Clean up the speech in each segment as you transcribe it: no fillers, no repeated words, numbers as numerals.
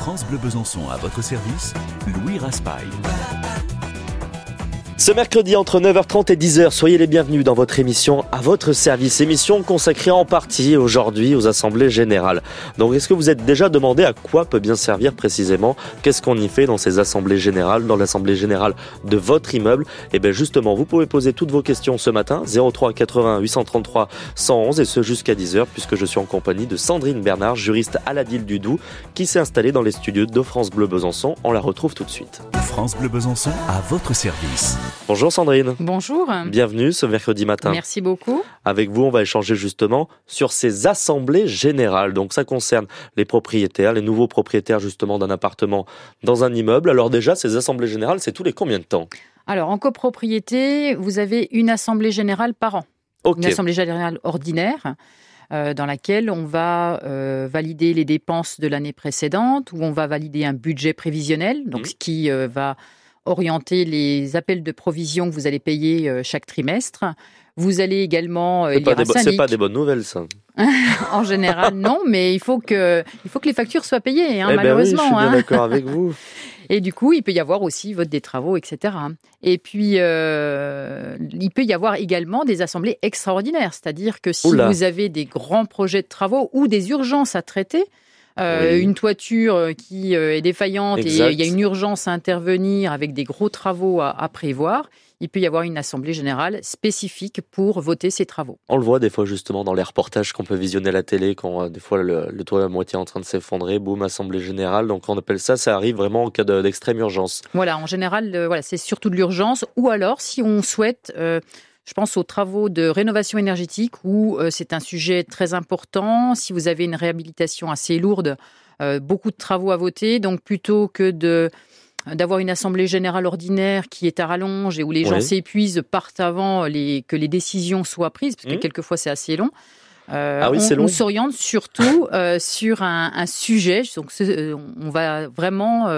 France Bleu Besançon à votre service, Louis Raspail. Ce mercredi entre 9h30 et 10h, soyez les bienvenus dans votre émission à votre service. Émission consacrée en partie aujourd'hui aux assemblées générales. Donc est-ce que vous êtes déjà demandé à quoi peut bien servir précisément? Qu'est-ce qu'on y fait dans ces assemblées générales, dans l'assemblée générale de votre immeuble? Et bien justement, vous pouvez poser toutes vos questions ce matin, 03 80 833 111 et ce jusqu'à 10h puisque je suis en compagnie de Sandrine Bernard, juriste à la DIL du Doubs, qui s'est installée dans les studios de France Bleu Besançon. On la retrouve tout de suite. France Bleu Besançon à votre service. Bonjour Sandrine. Bonjour. Bienvenue ce mercredi matin. Merci beaucoup. Avec vous, on va échanger justement sur ces assemblées générales. Donc ça concerne les propriétaires, les nouveaux propriétaires justement d'un appartement dans un immeuble. Alors déjà, ces assemblées générales, c'est tous les combien de temps? Alors en copropriété, vous avez une assemblée générale par an. Ok. Une assemblée générale ordinaire dans laquelle on va valider les dépenses de l'année précédente, où on va valider un budget prévisionnel, donc ce qui va orienter les appels de provision que vous allez payer chaque trimestre. Vous allez également élire un syndic. C'est pas des bonnes nouvelles, ça. En général, non, mais il faut que les factures soient payées, malheureusement. Ben oui, je suis bien d'accord avec vous. Et du coup, il peut y avoir aussi vote des travaux, etc. Et puis, il peut y avoir également des assemblées extraordinaires. C'est-à-dire que si vous avez des grands projets de travaux ou des urgences à traiter, une toiture qui est défaillante exact. Et il y a une urgence à intervenir avec des gros travaux à prévoir, il peut y avoir une assemblée générale spécifique pour voter ces travaux. On le voit des fois justement dans les reportages qu'on peut visionner à la télé, quand des fois le toit est à moitié en train de s'effondrer, boum, assemblée générale. Donc on appelle ça arrive vraiment en cas d'extrême urgence. Voilà, en général, c'est surtout de l'urgence. Ou alors, si on souhaite... je pense aux travaux de rénovation énergétique où c'est un sujet très important. Si vous avez une réhabilitation assez lourde, beaucoup de travaux à voter. Donc plutôt que d'avoir une assemblée générale ordinaire qui est à rallonge et où les gens s'épuisent, partent avant que les décisions soient prises, parce que quelquefois c'est assez long. On s'oriente surtout sur un sujet. Donc on va vraiment...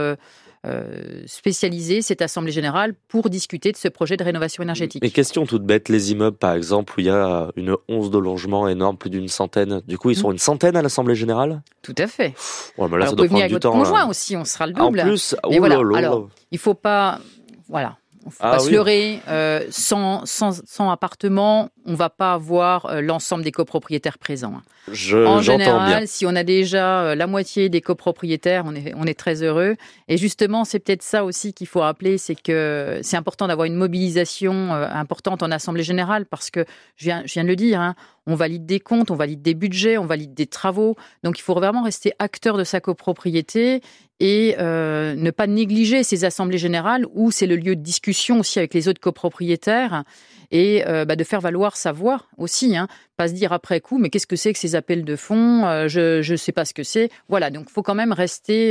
spécialiser cette assemblée générale pour discuter de ce projet de rénovation énergétique. Et question toute bête, les immeubles par exemple où il y a une once de logement énorme, plus d'une centaine, du coup ils sont une centaine à l'assemblée générale? Tout à fait. Ouais, là, alors ça vous doit pouvez venir prendre avec du votre temps. conjoint aussi, on sera le double. En plus, mais voilà. Alors, il faut pas... Voilà. Il ne faut pas se leurrer, sans appartement, on ne va pas avoir l'ensemble des copropriétaires présents. En général, si on a déjà la moitié des copropriétaires, on est très heureux. Et justement, c'est peut-être ça aussi qu'il faut rappeler, c'est que c'est important d'avoir une mobilisation importante en assemblée générale, parce que, je viens de le dire, on valide des comptes, on valide des budgets, on valide des travaux. Donc, il faut vraiment rester acteur de sa copropriété et ne pas négliger ces assemblées générales où c'est le lieu de discussion aussi avec les autres copropriétaires et de faire valoir sa voix aussi. Pas se dire après coup, mais qu'est-ce que c'est que ces appels de fonds? Je ne sais pas ce que c'est. Voilà, donc il faut quand même rester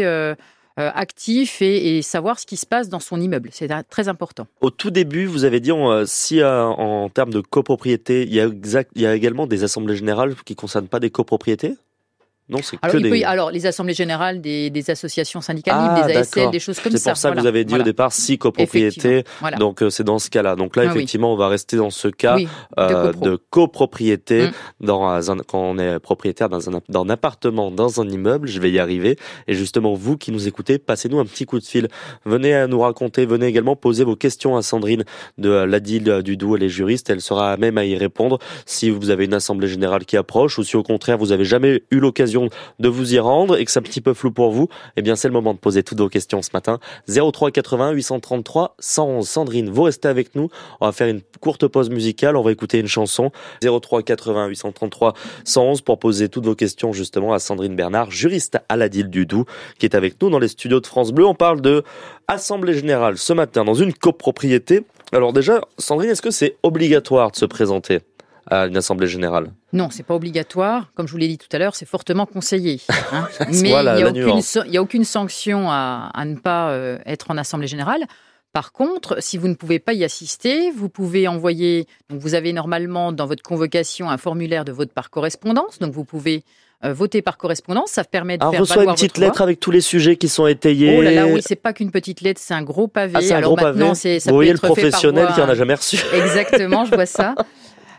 actif et savoir ce qui se passe dans son immeuble. C'est très important. Au tout début, vous avez dit si en termes de copropriété, il y a également des assemblées générales qui ne concernent pas des copropriétés? Non, c'est alors, les assemblées générales des associations syndicales libres, des ASL, des choses comme ça. C'est pour ça que vous avez dit au départ 6 copropriétés. Voilà. Donc, c'est dans ce cas-là. Donc là, effectivement, on va rester dans ce cas de copropriété quand on est propriétaire d'un appartement, dans un immeuble. Je vais y arriver. Et justement, vous qui nous écoutez, passez-nous un petit coup de fil. Venez nous raconter, venez également poser vos questions à Sandrine de la DIL du Doubs. Elle est juriste. Elle sera à même à y répondre si vous avez une assemblée générale qui approche ou si au contraire, vous avez jamais eu l'occasion de vous y rendre et que c'est un petit peu flou pour vous, eh bien c'est le moment de poser toutes vos questions ce matin. 03 80 833 111. Sandrine, vous restez avec nous. On va faire une courte pause musicale. On va écouter une chanson. 03 80 833 111 pour poser toutes vos questions justement à Sandrine Bernard, juriste à la DIL du Doubs, qui est avec nous dans les studios de France Bleu. On parle de assemblée générale ce matin dans une copropriété. Alors déjà, Sandrine, est-ce que c'est obligatoire de se présenter à une assemblée générale? Non, c'est pas obligatoire. Comme je vous l'ai dit tout à l'heure, c'est fortement conseillé. Mais il n'y a aucune sanction à ne pas être en assemblée générale. Par contre, si vous ne pouvez pas y assister, vous pouvez envoyer... Donc vous avez normalement dans votre convocation un formulaire de vote par correspondance. Donc vous pouvez voter par correspondance. Ça permet de faire valoir votre voix. On reçoit une petite lettre avec tous les sujets qui sont étayés. Oh là là, oui, c'est pas qu'une petite lettre, c'est un gros pavé. C'est un gros pavé. Ça vous voyez peut le professionnel qui en a jamais reçu. Exactement, je vois ça.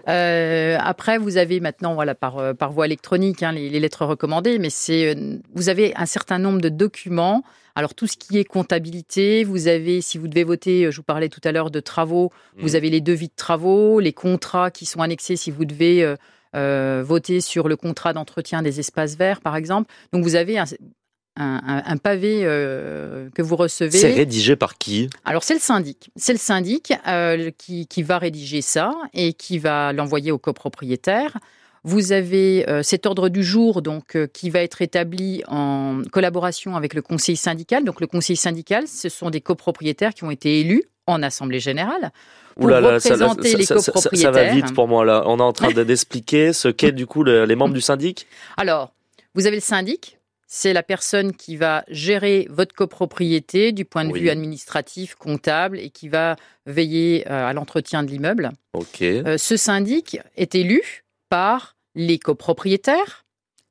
Après, vous avez maintenant, par voie électronique, les lettres recommandées, mais vous avez un certain nombre de documents. Alors, tout ce qui est comptabilité, vous avez, si vous devez voter, je vous parlais tout à l'heure de travaux, vous avez les devis de travaux, les contrats qui sont annexés si vous devez voter sur le contrat d'entretien des espaces verts, par exemple. Donc, vous avez un pavé que vous recevez. C'est rédigé par qui ? Alors, c'est le syndic. C'est le syndic qui va rédiger ça et qui va l'envoyer au copropriétaire. Vous avez cet ordre du jour qui va être établi en collaboration avec le conseil syndical. Donc, le conseil syndical, ce sont des copropriétaires qui ont été élus en assemblée générale pour représenter les copropriétaires. Ça va vite pour moi, là. On est en train d'expliquer ce qu'est, du coup, les membres du syndic. Alors, vous avez le syndic. C'est la personne qui va gérer votre copropriété du point de vue administratif, comptable et qui va veiller à l'entretien de l'immeuble. Okay. Ce syndic est élu par les copropriétaires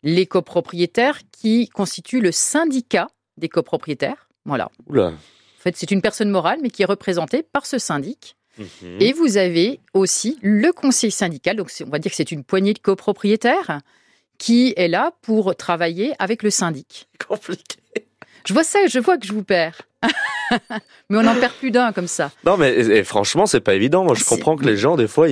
qui constituent le syndicat des copropriétaires. Voilà. Oula. En fait, c'est une personne morale, mais qui est représentée par ce syndic. Et vous avez aussi le conseil syndical. Donc, on va dire que c'est une poignée de copropriétaires qui est là pour travailler avec le syndic. Compliqué. Je vois que je vous perds. Mais on n'en perd plus d'un comme ça. Non, mais franchement, c'est pas évident. Moi, je comprends que les gens, des fois,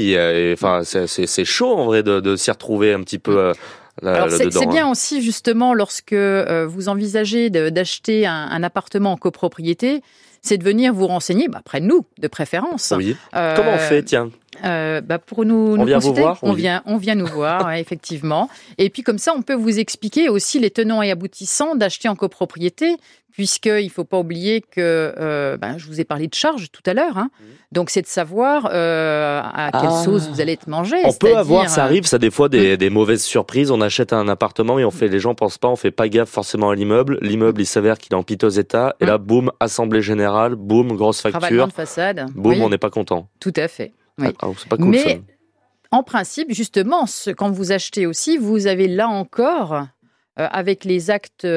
c'est chaud en vrai de s'y retrouver un petit peu. Alors, c'est bien aussi, justement, lorsque vous envisagez d'acheter un appartement en copropriété, c'est de venir vous renseigner, près de nous, de préférence. Oui. Comment on fait, tiens ? Pour nous vient consulter, vous voir, on vient nous voir, effectivement. Et puis comme ça, on peut vous expliquer aussi les tenants et aboutissants d'acheter en copropriété, puisqu'il ne faut pas oublier que je vous ai parlé de charges tout à l'heure. Donc c'est de savoir à quelle sauce vous allez être mangé. On peut avoir, ça arrive, ça des fois des mauvaises surprises. On achète un appartement et les gens pensent pas, on fait pas gaffe forcément à l'immeuble. L'immeuble, il s'avère qu'il est en piteux état. Et là, boum, assemblée générale, boum, grosse facture. Ravalement de façade. Boum, on n'est pas content. Tout à fait. Oui. C'est pas cool. Mais ça. En principe, justement, quand vous achetez aussi, vous avez là encore, avec les actes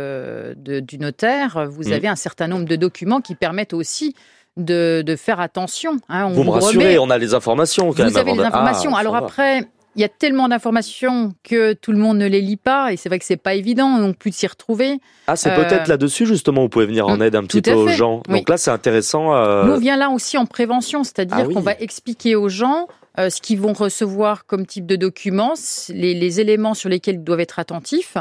du notaire, vous avez un certain nombre de documents qui permettent aussi de faire attention. Vous me rassurez, on a les informations quand même. Vous avez les informations. Alors après, il y a tellement d'informations que tout le monde ne les lit pas, et c'est vrai que c'est pas évident non plus de s'y retrouver. C'est peut-être là-dessus justement où vous pouvez venir en aide un petit peu aux gens. Donc là, c'est intéressant. Nous, on vient là aussi en prévention, c'est-à-dire qu'on va expliquer aux gens ce qu'ils vont recevoir comme type de documents, les éléments sur lesquels ils doivent être attentifs.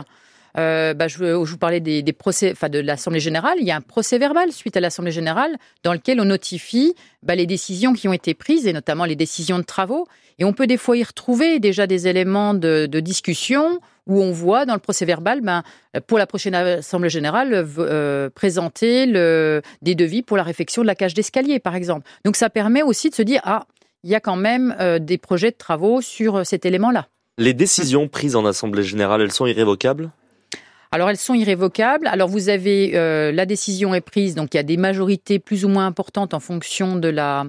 Je vous parlais des procès, de l'Assemblée générale. Il y a un procès verbal suite à l'Assemblée générale dans lequel on notifie les décisions qui ont été prises et notamment les décisions de travaux. Et on peut des fois y retrouver déjà des éléments de discussion où on voit dans le procès verbal, pour la prochaine Assemblée générale, présenter des devis pour la réfection de la cage d'escalier, par exemple. Donc ça permet aussi de se dire, il y a quand même des projets de travaux sur cet élément-là. Les décisions prises en Assemblée générale, elles sont irrévocables ? Alors, elles sont irrévocables. Alors, vous avez la décision est prise, donc il y a des majorités plus ou moins importantes en fonction de la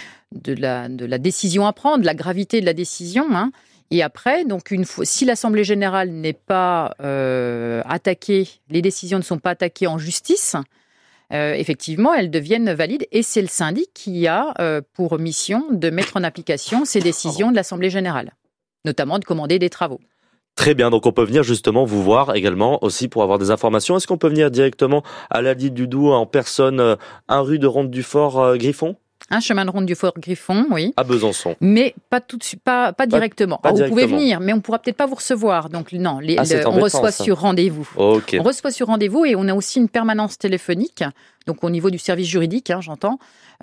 décision à prendre, de la gravité de la décision. Et après, donc si l'Assemblée générale n'est pas attaquée, les décisions ne sont pas attaquées en justice, effectivement, elles deviennent valides. Et c'est le syndic qui a pour mission de mettre en application ces décisions de l'Assemblée générale, notamment de commander des travaux. Très bien, donc on peut venir justement vous voir également aussi pour avoir des informations. Est-ce qu'on peut venir directement à l'Aldi du Doubs en personne, 1 rue de Ronde du Fort Griffon ? Un chemin de Ronde du Fort Griffon, oui. À Besançon. Mais pas tout de suite, pas directement. Vous pouvez venir, mais on ne pourra peut-être pas vous recevoir. Donc non, on reçoit sur rendez-vous. Okay. On reçoit sur rendez-vous et on a aussi une permanence téléphonique. Donc au niveau du service juridique, j'entends.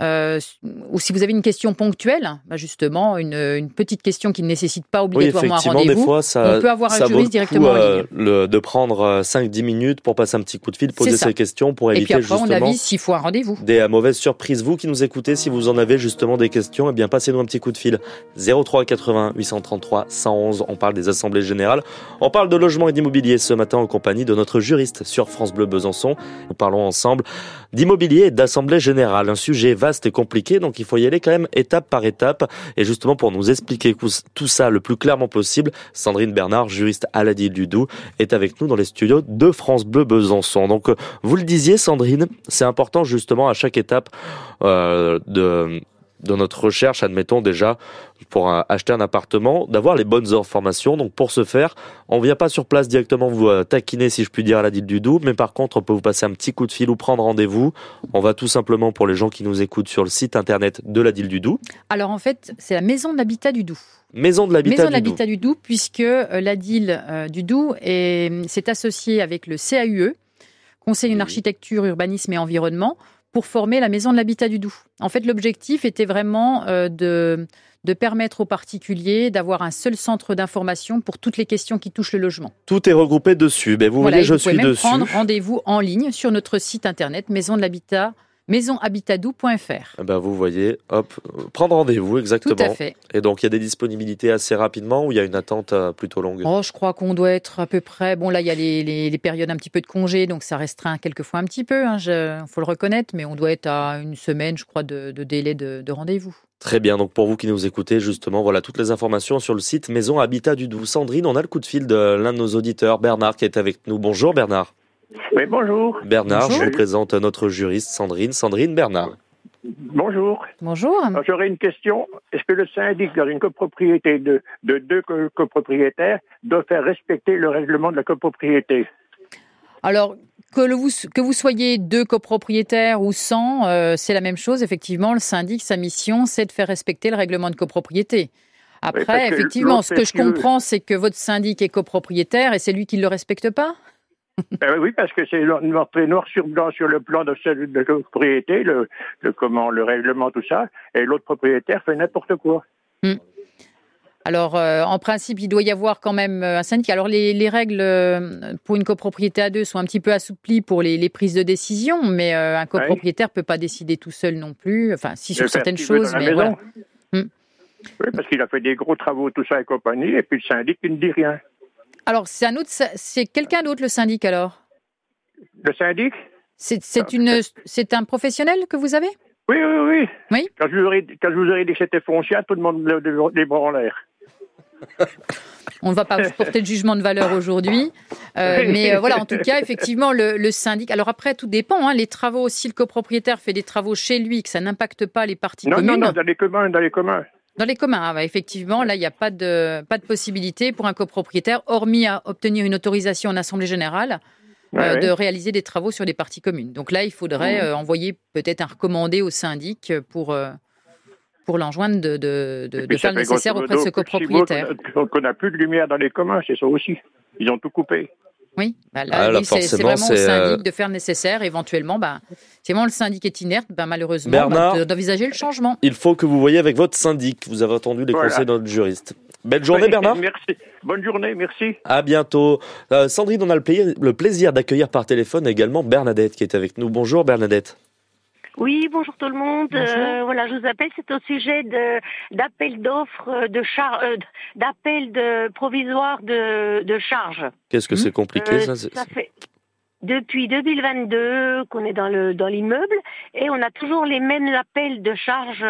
Ou si vous avez une question ponctuelle, justement, une petite question qui ne nécessite pas obligatoirement un rendez-vous, des fois, on peut avoir un juriste directement en ligne. De prendre 5-10 minutes pour passer un petit coup de fil, poser ces questions pour éviter justement... Et puis après, on avise s'il faut un rendez-vous. Des mauvaises surprises. Vous qui nous écoutez, si vous en avez justement des questions, eh bien passez-nous un petit coup de fil. 03 80 833 111. On parle des assemblées générales. On parle de logement et d'immobilier ce matin en compagnie de notre juriste sur France Bleu Besançon. Nous parlons ensemble d'immobilier et d'assemblée générale. Un sujet vaste et compliqué, donc il faut y aller quand même étape par étape. Et justement, pour nous expliquer tout ça le plus clairement possible, Sandrine Bernard, juriste à l'Aldi du Doubs, est avec nous dans les studios de France Bleu Besançon. Donc, vous le disiez, Sandrine, c'est important justement à chaque étape de de notre recherche, admettons déjà, pour acheter un appartement, d'avoir les bonnes informations. Donc pour ce faire, on ne vient pas sur place directement vous taquiner, si je puis dire, à la Dyle du Doubs, mais par contre, on peut vous passer un petit coup de fil ou prendre rendez-vous. On va tout simplement, pour les gens qui nous écoutent, sur le site internet de la Dyle du Doubs. Alors en fait, c'est la Maison de l'Habitat du Doubs. Maison de l'Habitat du Doubs, puisque la Dyle du Doubs s'est associée avec le CAUE, Conseil en Architecture, Urbanisme et Environnement, pour former la Maison de l'Habitat du Doubs. En fait, l'objectif était vraiment de permettre aux particuliers d'avoir un seul centre d'information pour toutes les questions qui touchent le logement. Tout est regroupé dessus. Ben, vous voyez, je suis dessus. Vous pouvez même prendre rendez-vous en ligne sur notre site internet maisonhabitadou.fr. Ben, vous voyez, hop, prendre rendez-vous, exactement. Tout à fait. Et donc, il y a des disponibilités assez rapidement ou il y a une attente plutôt longue? Je crois qu'on doit être à peu près... Bon, là, il y a les périodes un petit peu de congé, donc ça restreint quelquefois un petit peu, faut le reconnaître, mais on doit être à une semaine, je crois, de délai de rendez-vous. Très bien, donc pour vous qui nous écoutez, justement, voilà toutes les informations sur le site Maison Habitat du Doubs. Sandrine, on a le coup de fil de l'un de nos auditeurs, Bernard, qui est avec nous. Bonjour Bernard. Oui, bonjour. Bernard, bonjour. Je vous présente notre juriste Sandrine Bernard. Bonjour. Bonjour. Alors, j'aurais une question. Est-ce que le syndic, dans une copropriété de deux copropriétaires, doit faire respecter le règlement de la copropriété? Alors, que vous soyez 2 copropriétaires ou 100, c'est la même chose. Effectivement, le syndic, sa mission, c'est de faire respecter le règlement de copropriété. Après, effectivement, ce que je comprends, c'est que votre syndic est copropriétaire et c'est lui qui ne le respecte pas? Oui, parce que c'est noir sur blanc sur le plan de la copropriété, le règlement, tout ça, et l'autre propriétaire fait n'importe quoi. Alors, en principe, il doit y avoir quand même un syndic. Alors, les règles pour une copropriété à 2 sont un petit peu assouplies pour les prises de décision, mais un copropriétaire ne peut pas décider tout seul non plus. Enfin, si sur certaines choses, mais voilà. Oui, parce qu'il a fait des gros travaux, tout ça et compagnie, et puis le syndic, il ne dit rien. Alors, c'est quelqu'un d'autre, le syndic, alors? Le syndic? C'est un professionnel que vous avez? Oui. Oui. Quand je vous aurais dit que c'était foncier, tout le monde les bras en l'air. On ne va pas porter de jugement de valeur aujourd'hui. Mais voilà, en tout cas, effectivement, le syndic... Alors après, tout dépend. Les travaux, si le copropriétaire fait des travaux chez lui, que ça n'impacte pas les parties communes... Non, dans les communs. Dans les communs, effectivement, là, il n'y a pas de possibilité pour un copropriétaire, hormis à obtenir une autorisation en assemblée générale, de réaliser des travaux sur des parties communes. Donc là, il faudrait envoyer peut-être un recommandé au syndic pour l'enjoindre de faire le nécessaire auprès de ce copropriétaire. Qu'on n'a plus de lumière dans les communs, c'est ça aussi. Ils ont tout coupé. Oui, c'est vraiment au syndic de faire le nécessaire. Éventuellement, c'est vraiment le syndic est inerte, malheureusement, Bernard, d'envisager le changement. Il faut que vous voyiez avec votre syndic. Vous avez entendu les conseils de notre juriste. Belle journée, Bernard. Merci. Bonne journée, merci. À bientôt. Sandrine, on a le plaisir d'accueillir par téléphone également Bernadette qui est avec nous. Bonjour Bernadette. Oui, bonjour tout le monde. Voilà, je vous appelle, c'est au sujet d'appel d'offres d'appel provisoire de charges. Qu'est-ce que c'est compliqué ça fait depuis 2022 qu'on est dans l'immeuble et on a toujours les mêmes appels de charges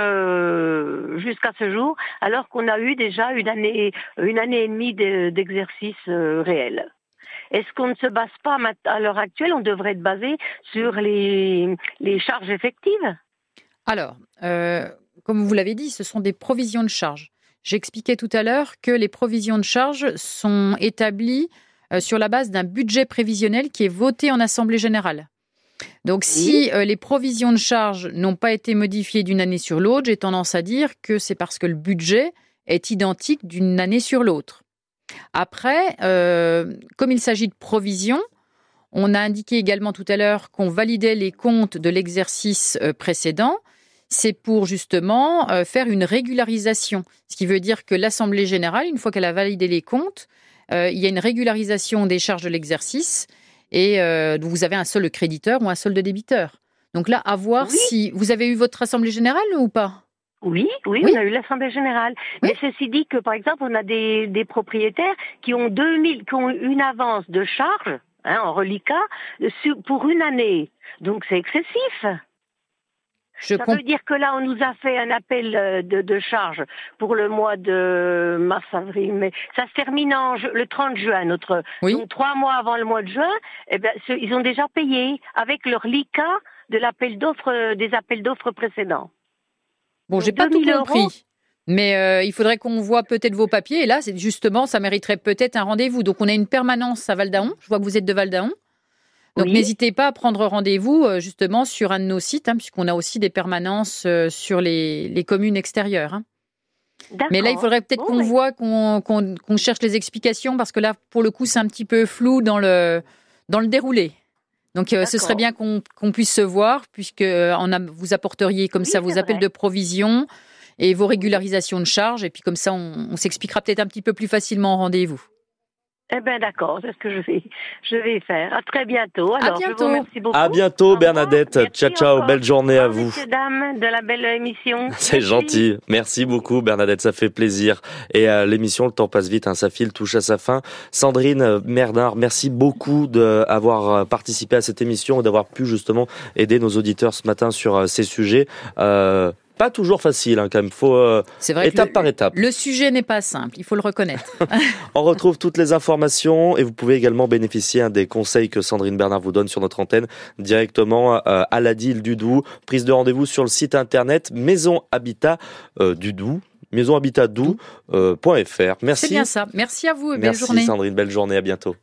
jusqu'à ce jour, alors qu'on a eu déjà une année et demie d'exercice réel. Est-ce qu'on ne se base pas à l'heure actuelle, on devrait être basé sur les charges effectives? Alors, comme vous l'avez dit, ce sont des provisions de charges. J'expliquais tout à l'heure que les provisions de charges sont établies sur la base d'un budget prévisionnel qui est voté en Assemblée générale. Donc, si les provisions de charges n'ont pas été modifiées d'une année sur l'autre, j'ai tendance à dire que c'est parce que le budget est identique d'une année sur l'autre. Après, comme il s'agit de provisions, on a indiqué également tout à l'heure qu'on validait les comptes de l'exercice précédent. C'est pour justement faire une régularisation. Ce qui veut dire que l'Assemblée générale, une fois qu'elle a validé les comptes, il y a une régularisation des charges de l'exercice et vous avez un solde créditeur ou un solde débiteur. Donc là, à voir si vous avez eu votre Assemblée générale ou pas? Oui, on a eu l'Assemblée générale. Oui. Mais ceci dit que, par exemple, on a des propriétaires qui ont une avance de charges en reliquat pour une année. Donc c'est excessif. Ça veut dire que là, on nous a fait un appel de charge pour le mois de mars-avril, mais ça se termine le 30 juin. Donc 3 mois avant le mois de juin, ils ont déjà payé avec leur reliquat de des appels d'offres précédents. Bon, j'ai pas tout compris. Mais il faudrait qu'on voit peut-être vos papiers. Et là, justement, ça mériterait peut-être un rendez-vous. Donc, on a une permanence à Val-d'Aon. Je vois que vous êtes de Val-d'Aon. Donc, n'hésitez pas à prendre rendez-vous justement sur un de nos sites, puisqu'on a aussi des permanences sur les communes extérieures. Mais là, il faudrait peut-être qu'on voit, qu'on cherche les explications, parce que là, pour le coup, c'est un petit peu flou dans le déroulé. Donc, ce serait bien qu'on puisse se voir, puisque vous apporteriez comme ça vos appels de provision et vos régularisations de charges. Et puis, comme ça, on s'expliquera peut-être un petit peu plus facilement en rendez-vous. Eh bien, d'accord, c'est ce que je vais faire. À très bientôt. Alors, à bientôt. Je vous remercie beaucoup. À bientôt, Bernadette. Ciao, belle journée à vous. Messieurs, dames, de la belle émission. C'est gentil. Merci beaucoup, Bernadette, ça fait plaisir. Et l'émission, le temps passe vite, ça file, touche à sa fin. Sandrine Bernard, merci beaucoup d'avoir participé à cette émission et d'avoir pu justement aider nos auditeurs ce matin sur ces sujets. Pas toujours facile, quand même. Faut étape par étape. Le sujet n'est pas simple, il faut le reconnaître. On retrouve toutes les informations et vous pouvez également bénéficier des conseils que Sandrine Bernard vous donne sur notre antenne directement à l'ADIL du Doubs. Prise de rendez-vous sur le site internet Maison Habitat du Doubs. maisonhabitatdoubs.fr. Merci. C'est bien ça. Merci à vous et belle journée. Merci Sandrine, belle journée, à bientôt.